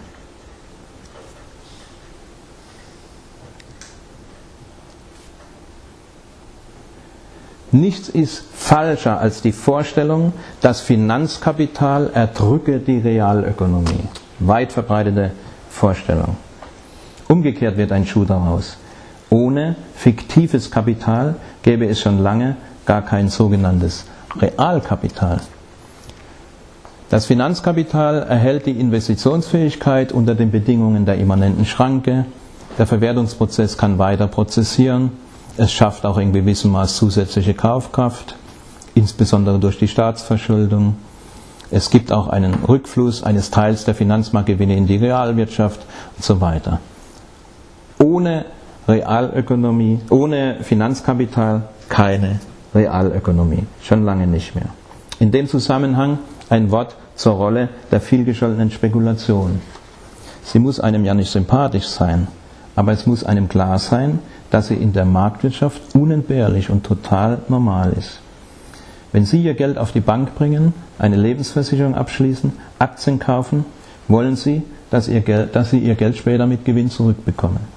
[SPEAKER 1] Nichts ist falscher als die Vorstellung, das Finanzkapital erdrücke die Realökonomie. Weit verbreitete Vorstellung. Umgekehrt wird ein Schuh daraus. Ohne fiktives Kapital gäbe es schon lange gar kein sogenanntes Realkapital. Das Finanzkapital erhält die Investitionsfähigkeit unter den Bedingungen der immanenten Schranke. Der Verwertungsprozess kann weiter prozessieren. Es schafft auch in gewissem Maß zusätzliche Kaufkraft, insbesondere durch die Staatsverschuldung. Es gibt auch einen Rückfluss eines Teils der Finanzmarktgewinne in die Realwirtschaft und so weiter. Ohne Realökonomie, ohne Finanzkapital keine Realökonomie. Schon lange nicht mehr. In dem Zusammenhang ein Wort zur Rolle der vielgescholtenen Spekulation. Sie muss einem ja nicht sympathisch sein, aber es muss einem klar sein, dass sie in der Marktwirtschaft unentbehrlich und total normal ist. Wenn Sie Ihr Geld auf die Bank bringen, eine Lebensversicherung abschließen, Aktien kaufen, wollen Sie, dass Sie Ihr Geld später mit Gewinn zurückbekommen.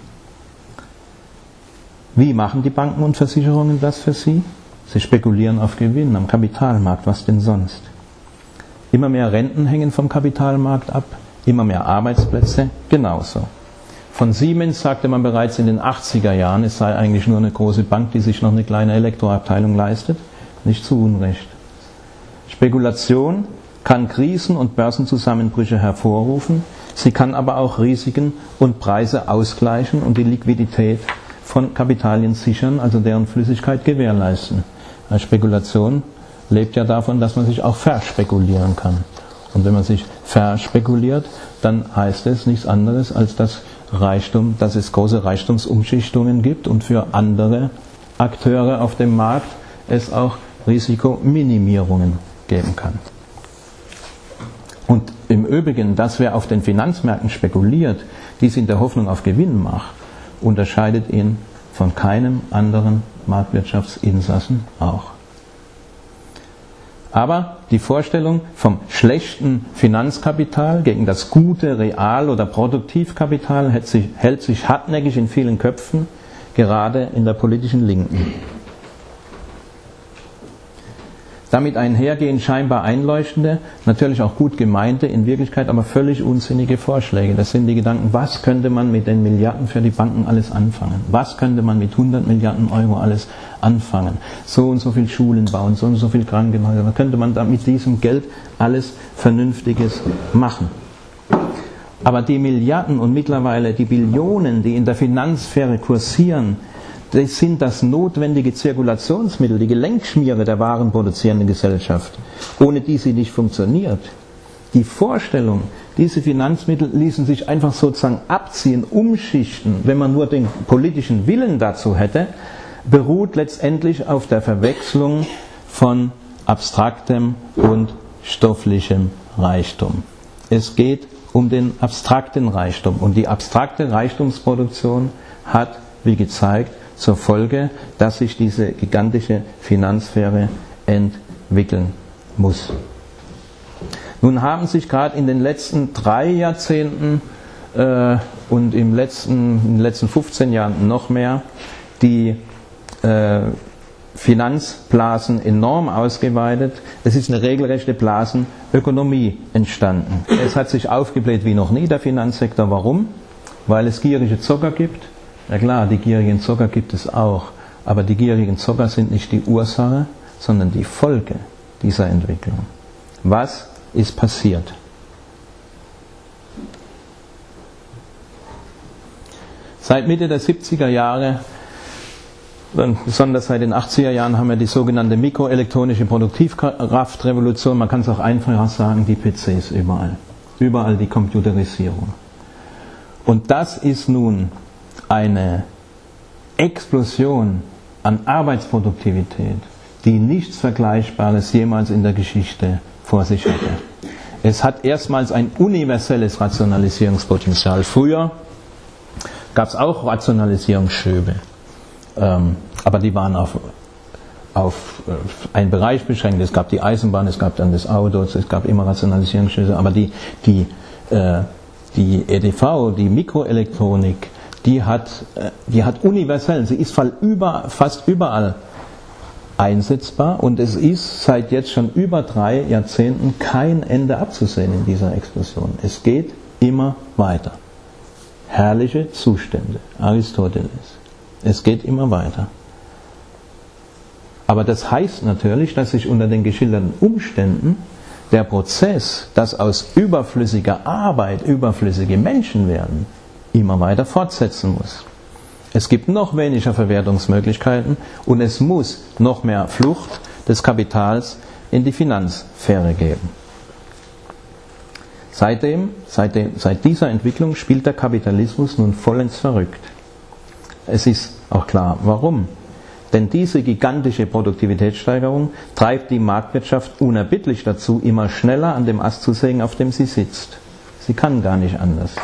[SPEAKER 1] Wie machen die Banken und Versicherungen das für Sie? Sie spekulieren auf Gewinn am Kapitalmarkt, was denn sonst? Immer mehr Renten hängen vom Kapitalmarkt ab, immer mehr Arbeitsplätze, genauso. Von Siemens sagte man bereits in den 80er Jahren, es sei eigentlich nur eine große Bank, die sich noch eine kleine Elektroabteilung leistet. Nicht zu Unrecht. Spekulation kann Krisen und Börsenzusammenbrüche hervorrufen, sie kann aber auch Risiken und Preise ausgleichen und die Liquidität von Kapitalien sichern, also deren Flüssigkeit gewährleisten. Spekulation lebt ja davon, dass man sich auch verspekulieren kann. Und wenn man sich verspekuliert, dann heißt es nichts anderes, als dass es große Reichtumsumschichtungen gibt und für andere Akteure auf dem Markt es auch Risikominimierungen geben kann. Und im Übrigen, dass wer auf den Finanzmärkten spekuliert, dies in der Hoffnung auf Gewinn macht, unterscheidet ihn von keinem anderen Marktwirtschaftsinsassen auch. Aber die Vorstellung vom schlechten Finanzkapital gegen das gute Real- oder Produktivkapital hält sich hartnäckig in vielen Köpfen, gerade in der politischen Linken. Damit einhergehen scheinbar einleuchtende, natürlich auch gut gemeinte, in Wirklichkeit aber völlig unsinnige Vorschläge. Das sind die Gedanken, was könnte man mit den Milliarden für die Banken alles anfangen? Was könnte man mit 100 Milliarden Euro alles anfangen? So und so viel Schulen bauen, so und so viel Krankenhäuser. Was könnte man da mit diesem Geld alles Vernünftiges machen? Aber die Milliarden und mittlerweile die Billionen, die in der Finanzsphäre kursieren, das sind das notwendige Zirkulationsmittel, die Gelenkschmiere der warenproduzierenden Gesellschaft, ohne die sie nicht funktioniert. Die Vorstellung, diese Finanzmittel ließen sich einfach sozusagen abziehen, umschichten, wenn man nur den politischen Willen dazu hätte, beruht letztendlich auf der Verwechslung von abstraktem und stofflichem Reichtum. Es geht um den abstrakten Reichtum und die abstrakte Reichtumsproduktion hat, wie gezeigt, zur Folge, dass sich diese gigantische Finanzsphäre entwickeln muss. Nun haben sich gerade in den letzten 3 Jahrzehnten und in den letzten 15 Jahren noch mehr die Finanzblasen enorm ausgeweitet. Es ist eine regelrechte Blasenökonomie entstanden. Es hat sich aufgebläht wie noch nie, der Finanzsektor. Warum? Weil es gierige Zocker gibt. Ja klar, die gierigen Zocker gibt es auch, aber die gierigen Zocker sind nicht die Ursache, sondern die Folge dieser Entwicklung. Was ist passiert? Seit Mitte der 70er Jahre, besonders seit den 80er Jahren, haben wir die sogenannte mikroelektronische Produktivkraftrevolution, man kann es auch einfacher sagen, die PCs überall. Überall die Computerisierung. Und das ist nun eine Explosion an Arbeitsproduktivität, die nichts Vergleichbares jemals in der Geschichte vor sich hatte. Es hat erstmals ein universelles Rationalisierungspotenzial. Früher gab es auch Rationalisierungsschübe, aber die waren auf einen Bereich beschränkt. Es gab die Eisenbahn, es gab dann das Auto, es gab immer Rationalisierungsschübe, aber die EDV, die Mikroelektronik, die hat universell, sie ist fast überall einsetzbar und es ist seit jetzt schon über 3 Jahrzehnten kein Ende abzusehen in dieser Explosion. Es geht immer weiter. Herrliche Zustände, Aristoteles. Es geht immer weiter. Aber das heißt natürlich, dass sich unter den geschilderten Umständen der Prozess, dass aus überflüssiger Arbeit überflüssige Menschen werden, immer weiter fortsetzen muss. Es gibt noch weniger Verwertungsmöglichkeiten und es muss noch mehr Flucht des Kapitals in die Finanzsphäre geben. Seit dieser Entwicklung spielt der Kapitalismus nun vollends verrückt. Es ist auch klar, warum. Denn diese gigantische Produktivitätssteigerung treibt die Marktwirtschaft unerbittlich dazu, immer schneller an dem Ast zu sägen, auf dem sie sitzt. Sie kann gar nicht anders.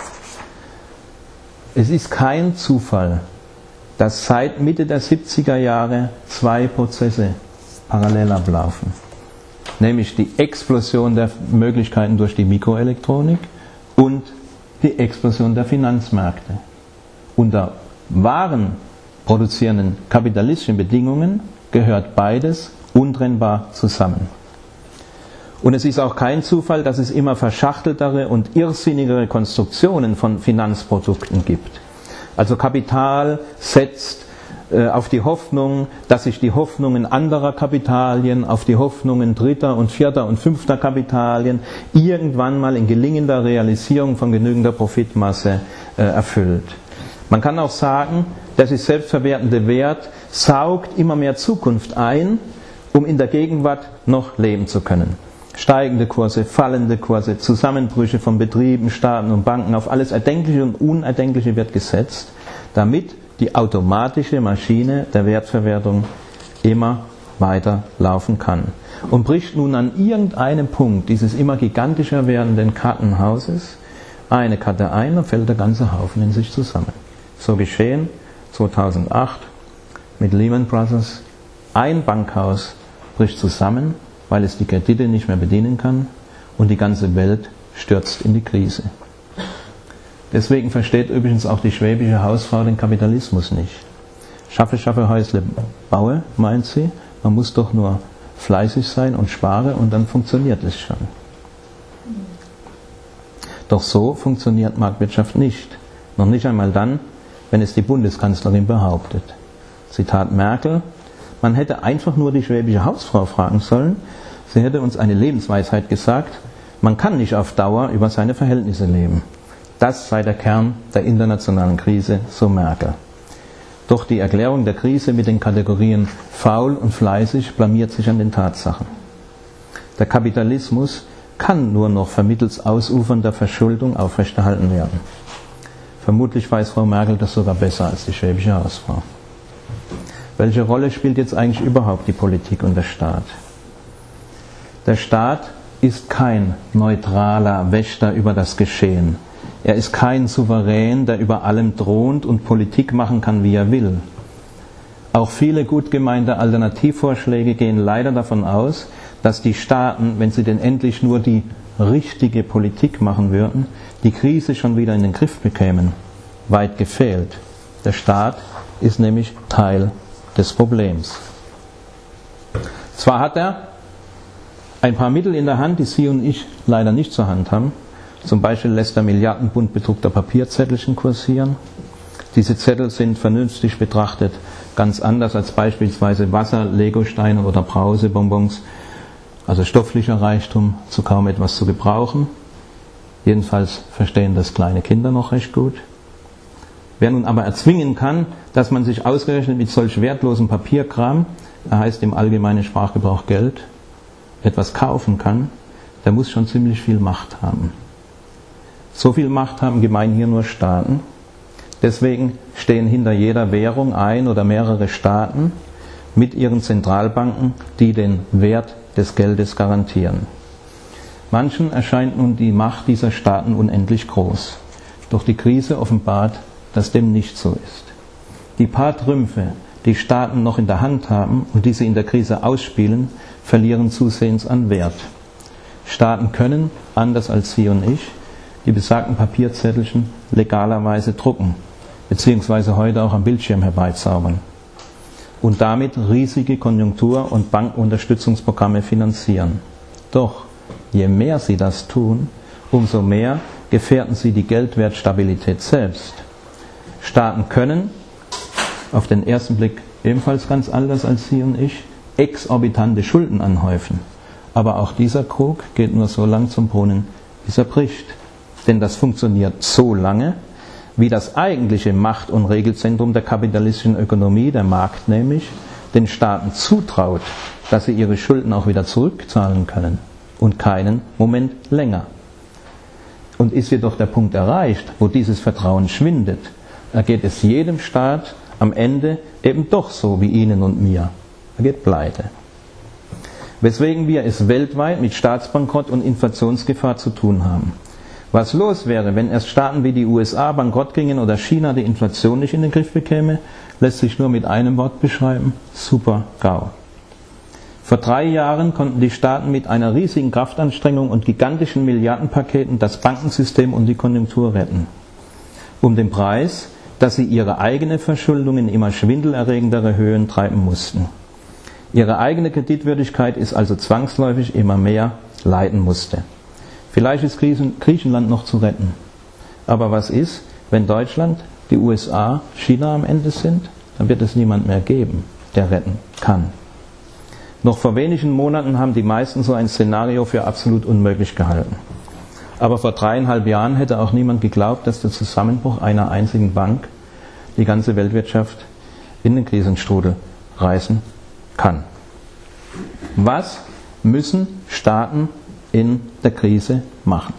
[SPEAKER 1] Es ist kein Zufall, dass seit Mitte der 70er Jahre 2 Prozesse parallel ablaufen. Nämlich die Explosion der Möglichkeiten durch die Mikroelektronik und die Explosion der Finanzmärkte. Unter wahren produzierenden kapitalistischen Bedingungen gehört beides untrennbar zusammen. Und es ist auch kein Zufall, dass es immer verschachteltere und irrsinnigere Konstruktionen von Finanzprodukten gibt. Also Kapital setzt auf die Hoffnung, dass sich die Hoffnungen anderer Kapitalien, auf die Hoffnungen dritter und vierter und fünfter Kapitalien irgendwann mal in gelingender Realisierung von genügender Profitmasse erfüllt. Man kann auch sagen, der sich selbstverwertende Wert saugt immer mehr Zukunft ein um in der Gegenwart noch leben zu können. Steigende Kurse, fallende Kurse, Zusammenbrüche von Betrieben, Staaten und Banken, auf alles Erdenkliche und Unerdenkliche wird gesetzt, damit die automatische Maschine der Wertverwertung immer weiter laufen kann. Und bricht nun an irgendeinem Punkt dieses immer gigantischer werdenden Kartenhauses eine Karte ein, dann fällt der ganze Haufen in sich zusammen. So geschehen 2008 mit Lehman Brothers. Ein Bankhaus bricht zusammen, weil es die Kredite nicht mehr bedienen kann, und die ganze Welt stürzt in die Krise. Deswegen versteht übrigens auch die schwäbische Hausfrau den Kapitalismus nicht. Schaffe, Häusle, baue, meint sie. Man muss doch nur fleißig sein und spare und dann funktioniert es schon. Doch so funktioniert Marktwirtschaft nicht. Noch nicht einmal dann, wenn es die Bundeskanzlerin behauptet. Zitat Merkel: Man hätte einfach nur die schwäbische Hausfrau fragen sollen. Sie hätte uns eine Lebensweisheit gesagt: Man kann nicht auf Dauer über seine Verhältnisse leben. Das sei der Kern der internationalen Krise, so Merkel. Doch die Erklärung der Krise mit den Kategorien faul und fleißig blamiert sich an den Tatsachen. Der Kapitalismus kann nur noch vermittels ausufernder Verschuldung aufrechterhalten werden. Vermutlich weiß Frau Merkel das sogar besser als die schwäbische Hausfrau. Welche Rolle spielt jetzt eigentlich überhaupt die Politik und der Staat? Der Staat ist kein neutraler Wächter über das Geschehen. Er ist kein Souverän, der über allem thront und Politik machen kann, wie er will. Auch viele gut gemeinte Alternativvorschläge gehen leider davon aus, dass die Staaten, wenn sie denn endlich nur die richtige Politik machen würden, die Krise schon wieder in den Griff bekämen. Weit gefehlt. Der Staat ist nämlich Teil des Problems. Zwar hat er ein paar Mittel in der Hand, die Sie und ich leider nicht zur Hand haben. Zum Beispiel lässt er milliardenbunt bedruckter Papierzettelchen kursieren. Diese Zettel sind vernünftig betrachtet ganz anders als beispielsweise Wasser, Legosteine oder Brausebonbons, also stofflicher Reichtum, zu kaum etwas zu gebrauchen. Jedenfalls verstehen das kleine Kinder noch recht gut. Wer nun aber erzwingen kann, dass man sich ausgerechnet mit solch wertlosem Papierkram, er heißt im allgemeinen Sprachgebrauch Geld, etwas kaufen kann, der muss schon ziemlich viel Macht haben. So viel Macht haben gemein hier nur Staaten. Deswegen stehen hinter jeder Währung ein oder mehrere Staaten mit ihren Zentralbanken, die den Wert des Geldes garantieren. Manchen erscheint nun die Macht dieser Staaten unendlich groß. Doch die Krise offenbart, dass dem nicht so ist. Die paar Trümpfe, die Staaten noch in der Hand haben und die sie in der Krise ausspielen, verlieren zusehends an Wert. Staaten können, anders als Sie und ich, die besagten Papierzettelchen legalerweise drucken, beziehungsweise heute auch am Bildschirm herbeizaubern und damit riesige Konjunktur- und Bankunterstützungsprogramme finanzieren. Doch je mehr sie das tun, umso mehr gefährden sie die Geldwertstabilität selbst. Staaten können, auf den ersten Blick ebenfalls ganz anders als Sie und ich, exorbitante Schulden anhäufen. Aber auch dieser Krug geht nur so lang zum Brunnen, bis er bricht. Denn das funktioniert so lange, wie das eigentliche Macht- und Regelzentrum der kapitalistischen Ökonomie, der Markt nämlich, den Staaten zutraut, dass sie ihre Schulden auch wieder zurückzahlen können und keinen Moment länger. Und ist jedoch der Punkt erreicht, wo dieses Vertrauen schwindet, ergeht es jedem Staat am Ende eben doch so wie Ihnen und mir. Er geht pleite. Weswegen wir es weltweit mit Staatsbankrott und Inflationsgefahr zu tun haben. Was los wäre, wenn erst Staaten wie die USA bankrott gingen oder China die Inflation nicht in den Griff bekäme, lässt sich nur mit einem Wort beschreiben: Super-GAU. Vor 3 Jahren konnten die Staaten mit einer riesigen Kraftanstrengung und gigantischen Milliardenpaketen das Bankensystem und die Konjunktur retten. Um den Preis, dass sie ihre eigene Verschuldung in immer schwindelerregendere Höhen treiben mussten. Ihre eigene Kreditwürdigkeit ist also zwangsläufig immer mehr leiden musste. Vielleicht ist Griechenland noch zu retten. Aber was ist, wenn Deutschland, die USA, China am Ende sind? Dann wird es niemand mehr geben, der retten kann. Noch vor wenigen Monaten haben die meisten so ein Szenario für absolut unmöglich gehalten. Aber vor 3,5 Jahren hätte auch niemand geglaubt, dass der Zusammenbruch einer einzigen Bank die ganze Weltwirtschaft in den Krisenstrudel reißen kann. Was müssen Staaten in der Krise machen?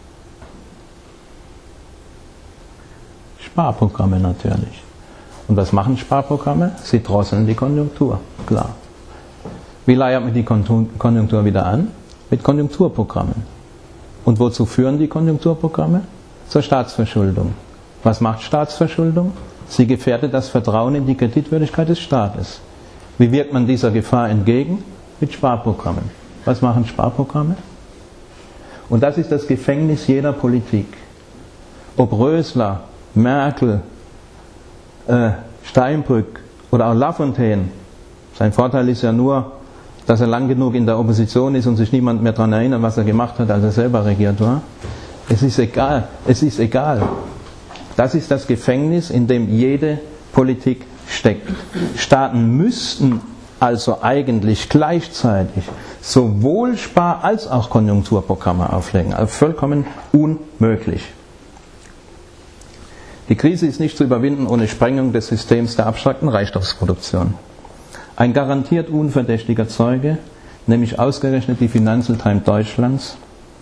[SPEAKER 1] Sparprogramme natürlich. Und was machen Sparprogramme? Sie drosseln die Konjunktur, klar. Wie leiert man die Konjunktur wieder an? Mit Konjunkturprogrammen. Und wozu führen die Konjunkturprogramme? Zur Staatsverschuldung. Was macht Staatsverschuldung? Sie gefährdet das Vertrauen in die Kreditwürdigkeit des Staates. Wie wirkt man dieser Gefahr entgegen? Mit Sparprogrammen. Was machen Sparprogramme? Und das ist das Gefängnis jeder Politik. Ob Rösler, Merkel, Steinbrück oder auch Lafontaine. Sein Vorteil ist ja nur, dass er lang genug in der Opposition ist und sich niemand mehr daran erinnert, was er gemacht hat, als er selber regiert war. Es ist egal. Es ist egal. Das ist das Gefängnis, in dem jede Politik steckt. Staaten müssten also eigentlich gleichzeitig sowohl Spar- als auch Konjunkturprogramme auflegen. Also vollkommen unmöglich. Die Krise ist nicht zu überwinden ohne Sprengung des Systems der abstrakten Reichtumsproduktion. Ein garantiert unverdächtiger Zeuge, nämlich ausgerechnet die Financial Times Deutschlands,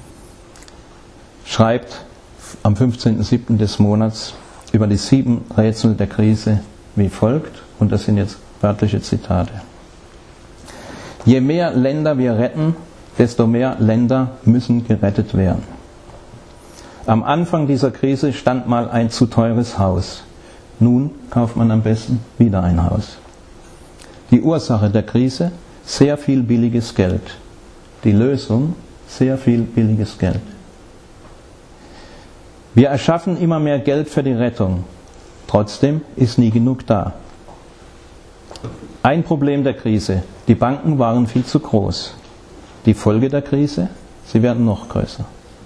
[SPEAKER 1] schreibt am 15.07. des Monats über die 7 Rätsel der Krise wie folgt, und das sind jetzt wörtliche Zitate. Je mehr Länder wir retten, desto mehr Länder müssen gerettet werden. Am Anfang dieser Krise stand mal ein zu teures Haus. Nun kauft man am besten wieder ein Haus. Die Ursache der Krise? Sehr viel billiges Geld. Die Lösung? Sehr viel billiges Geld. Wir erschaffen immer mehr Geld für die Rettung. Trotzdem ist nie genug da. Ein Problem der Krise: Die Banken waren viel zu groß. Die Folge der Krise? Sie werden noch größer.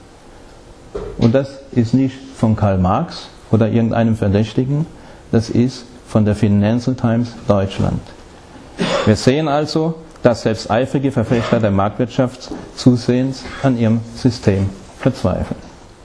[SPEAKER 1] Und das ist nicht von Karl Marx oder irgendeinem Verdächtigen, das ist von der Financial Times Deutschland. Wir sehen also, dass selbst eifrige Verfechter der Marktwirtschaft zusehends an ihrem System verzweifeln.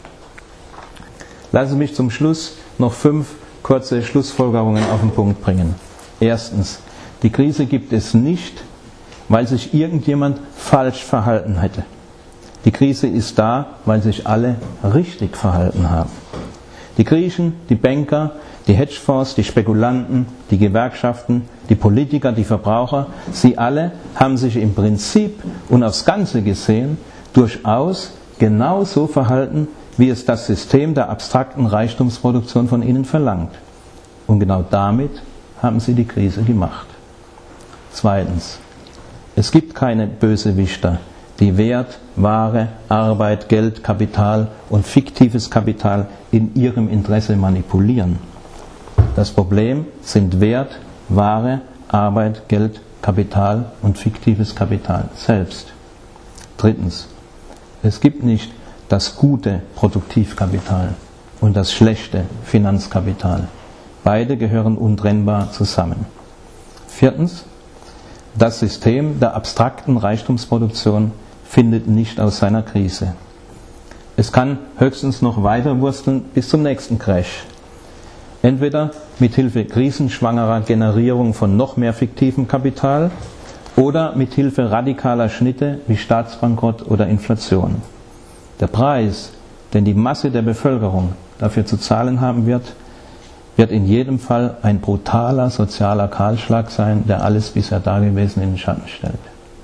[SPEAKER 1] Lassen Sie mich zum Schluss noch 5 kurze Schlussfolgerungen auf den Punkt bringen. Erstens, die Krise gibt es nicht, weil sich irgendjemand falsch verhalten hätte. Die Krise ist da, weil sich alle richtig verhalten haben. Die Griechen, die Banker, die Hedgefonds, die Spekulanten, die Gewerkschaften, die Politiker, die Verbraucher, sie alle haben sich im Prinzip und aufs Ganze gesehen durchaus genauso verhalten, wie es das System der abstrakten Reichtumsproduktion von ihnen verlangt. Und genau damit haben sie die Krise gemacht. Zweitens, es gibt keine Bösewichter, die Wert, Ware, Arbeit, Geld, Kapital und fiktives Kapital in ihrem Interesse manipulieren. Das Problem sind Wert, Ware, Arbeit, Geld, Kapital und fiktives Kapital selbst. Drittens, es gibt nicht das gute Produktivkapital und das schlechte Finanzkapital. Beide gehören untrennbar zusammen. Viertens, das System der abstrakten Reichtumsproduktion findet nicht aus seiner Krise. Es kann höchstens noch weiter wursteln bis zum nächsten Crash. Entweder mit Hilfe krisenschwangerer Generierung von noch mehr fiktivem Kapital oder mit Hilfe radikaler Schnitte wie Staatsbankrott oder Inflation. Der Preis, den die Masse der Bevölkerung dafür zu zahlen haben wird, wird in jedem Fall ein brutaler sozialer Kahlschlag sein, der alles bisher Dagewesene in den Schatten stellt.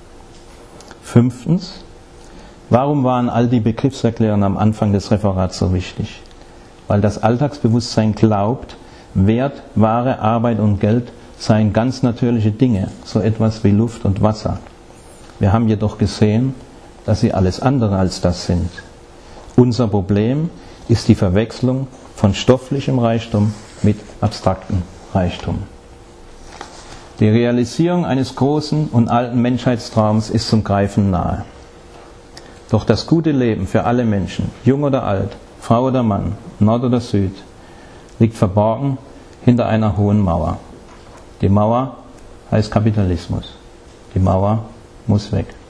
[SPEAKER 1] Fünftens, warum waren all die Begriffserklärungen am Anfang des Referats so wichtig? Weil das Alltagsbewusstsein glaubt, Wert, Ware, Arbeit und Geld seien ganz natürliche Dinge, so etwas wie Luft und Wasser. Wir haben jedoch gesehen, dass sie alles andere als das sind. Unser Problem ist die Verwechslung von stofflichem Reichtum mit abstraktem Reichtum. Die Realisierung eines großen und alten Menschheitstraums ist zum Greifen nahe. Doch das gute Leben für alle Menschen, jung oder alt, Frau oder Mann, Nord oder Süd, liegt verborgen hinter einer hohen Mauer. Die Mauer heißt Kapitalismus. Die Mauer muss weg.